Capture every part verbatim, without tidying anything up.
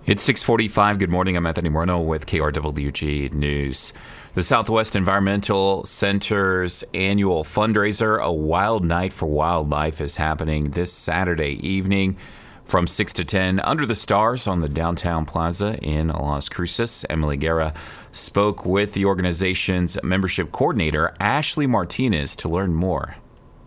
It's six forty-five. Good morning. I'm Anthony Moreno with K R W G News. The Southwest Environmental Center's annual fundraiser, A Wild Night for Wildlife, is happening this Saturday evening from six to ten under the stars on the downtown plaza in Las Cruces. Emily Guerra spoke with the organization's membership coordinator, Ashley Martinez, to learn more.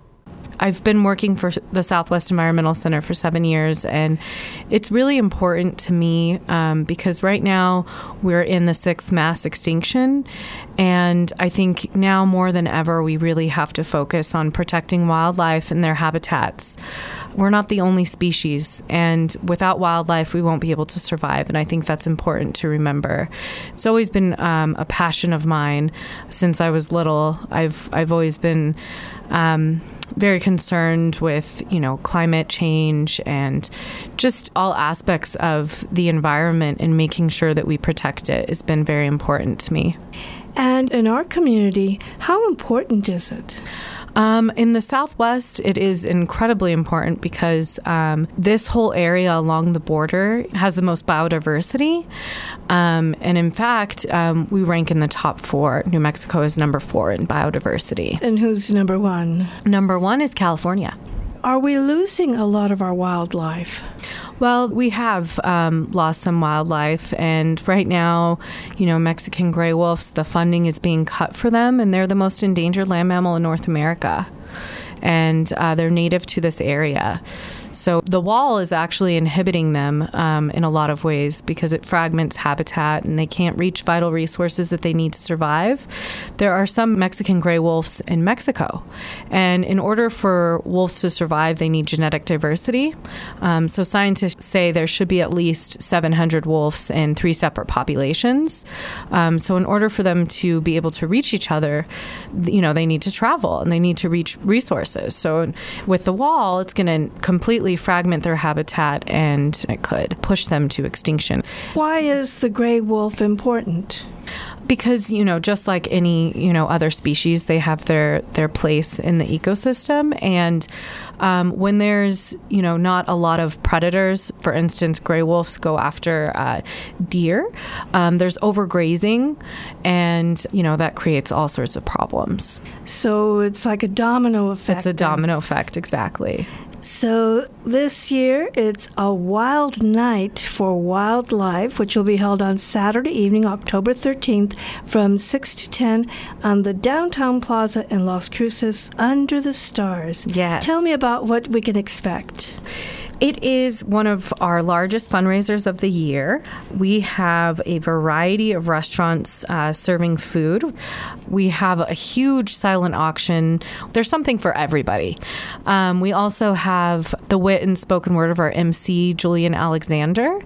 I've been working for the Southwest Environmental Center for seven years, and it's really important to me um, because right now we're in the sixth mass extinction, and I think now more than ever we really have to focus on protecting wildlife and their habitats. We're not the only species, and without wildlife we won't be able to survive, and I think that's important to remember. It's always been um, a passion of mine since I was little. I've I've always been um, very concerned with, you know, climate change and just all aspects of the environment, and making sure that we protect it has been very important to me. And in our community, how important is it? Um, in the Southwest, it is incredibly important because um, this whole area along the border has the most biodiversity. Um, and in fact, um, we rank in the top four. New Mexico is number four in biodiversity. And who's number one? Number one is California. Are we losing a lot of our wildlife? Well, we have um, lost some wildlife, and right now, you know, Mexican gray wolves, the funding is being cut for them, and they're the most endangered land mammal in North America, and uh, they're native to this area. So the wall is actually inhibiting them um, in a lot of ways because it fragments habitat and they can't reach vital resources that they need to survive. There are some Mexican gray wolves in Mexico, and in order for wolves to survive, they need genetic diversity. Um, so scientists say there should be at least seven hundred wolves in three separate populations. Um, so in order for them to be able to reach each other, you know, they need to travel and they need to reach resources. So with the wall, it's going to completely fragment their habitat, and it could push them to extinction. Why is the gray wolf important? Because, you know, just like any, you know, other species, they have their, their place in the ecosystem. And um, when there's, you know, not a lot of predators, for instance, gray wolves go after uh, deer, um, there's overgrazing, and, you know, that creates all sorts of problems. So it's like a domino effect. It's a domino effect, exactly. So this year, it's a Wild Night for Wildlife, which will be held on Saturday evening, October thirteenth, from six to ten on the downtown plaza in Las Cruces under the stars. Yes. Tell me about what we can expect. It is one of our largest fundraisers of the year. We have a variety of restaurants uh, serving food. We have a huge silent auction. There's something for everybody. Um, we also have the wit and spoken word of our M C, Julian Alexander.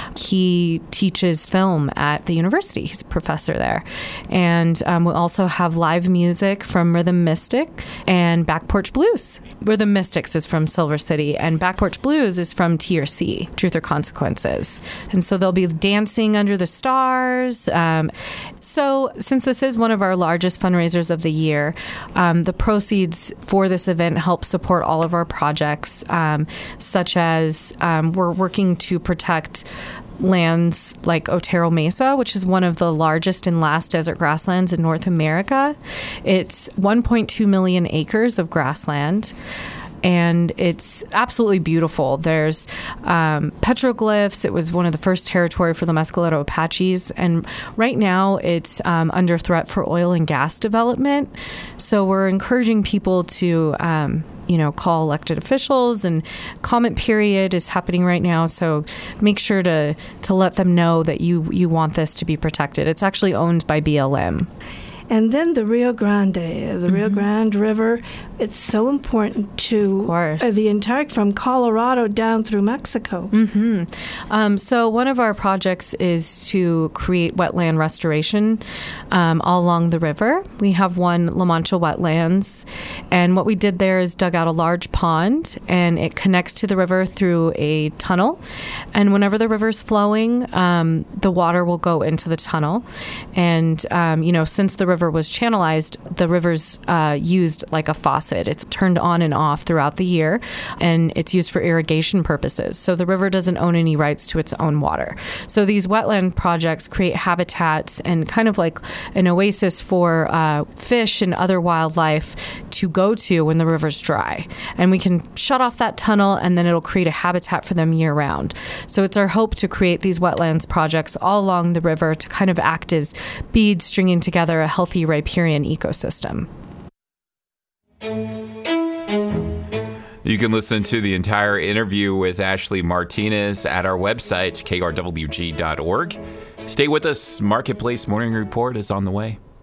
He teaches film at the university. He's a professor there. And um, we also have live music from Rhythm Mystic and Back Porch Blues. Rhythm Mystics is from Silver City, and Back Porch Blues is from T R C, Truth or Consequences. And so they'll be dancing under the stars. Um, so since this is one of our largest fundraisers of the year, um, the proceeds for this event help support all of our projects, um, such as um, we're working to protect lands like Otero Mesa, which is one of the largest and last desert grasslands in North America. It's one point two million acres of grassland, and it's absolutely beautiful. There's um, petroglyphs. It was one of the first territory for the Mescalero Apaches, and right now it's um, under threat for oil and gas development. So we're encouraging people to um, you know, call elected officials, and comment period is happening right now. So make sure to, to let them know that you, you want this to be protected. It's actually owned by B L M. And then the Rio Grande, the mm-hmm. Rio Grande River, it's so important to uh, the entire, from Colorado down through Mexico. Mm-hmm. Um, so one of our projects is to create wetland restoration um, all along the river. We have one, La Mancha Wetlands, and what we did there is dug out a large pond, and it connects to the river through a tunnel. And whenever the river's flowing, um, the water will go into the tunnel. And, um, you know, since the river was channelized, the river's uh, used like a faucet. It's turned on and off throughout the year, and it's used for irrigation purposes. So the river doesn't own any rights to its own water. So these wetland projects create habitats and kind of like an oasis for uh, fish and other wildlife to go to when the river's dry. And we can shut off that tunnel, and then it'll create a habitat for them year round. So it's our hope to create these wetlands projects all along the river to kind of act as beads stringing together a healthy riparian ecosystem. You can listen to the entire interview with Ashley Martinez at our website, K R W G dot org. Stay with us. Marketplace Morning Report is on the way.